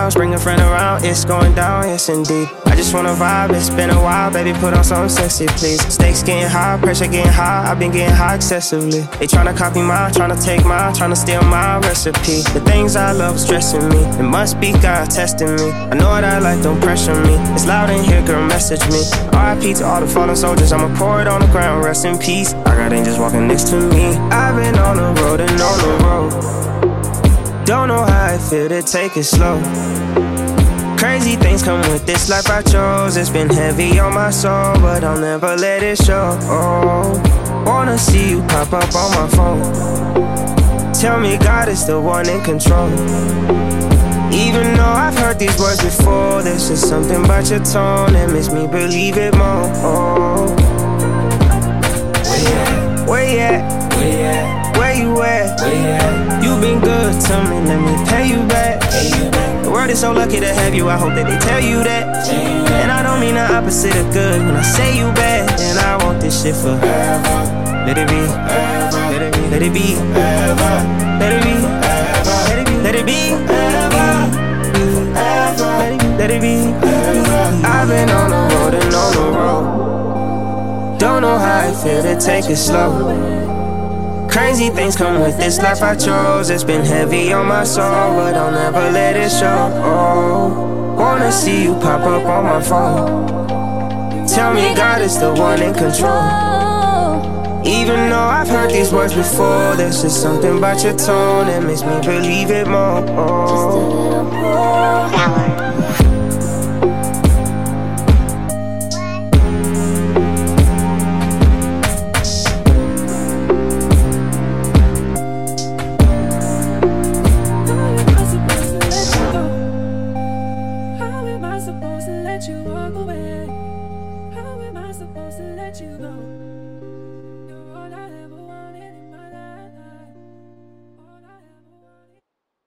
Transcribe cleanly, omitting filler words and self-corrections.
pounds, bring a friend around. It's going down, yes indeed. I just wanna vibe, it's been a while, baby, put on something sexy, please. Stakes getting high, pressure getting high, I've been getting high excessively. They tryna copy mine, tryna take mine, tryna steal my recipe. The things I love are stressing me, it must be God testing me. I know what I like, don't pressure me. It's loud in here, girl, message me. RIP to all the fallen soldiers, I'ma pour it on the ground, rest in peace. I got angels walking next to me. I've been on the road and on the road. Don't know how I feel to take it slow. Crazy things come with this life I chose. It's been heavy on my soul, but I'll never let it show. Wanna see you pop up on my phone. Tell me God is the one in control. Even though I've heard these words before, there's just something about your tone that makes me believe it more. Where you at? Where you at? Where you at? Where you at? Where you at? You been good to me, let me pay you back. The world is so lucky to have you, I hope that they tell you that. And I don't mean the opposite of good when I say you bad. And I want this shit forever. Let it be, let it be, let it be, let it be, let it be, let it be. I've been on the road and on the road. Don't know how I feel to take it slow. Crazy things come with this life I chose. It's been heavy on my soul, but I'll never let it show. Wanna see you pop up on my phone. Tell me God is the one in control. Even though I've heard these words before, there's just something about your tone that makes me believe it more. How am I supposed to let you walk away? How am I supposed to let you go?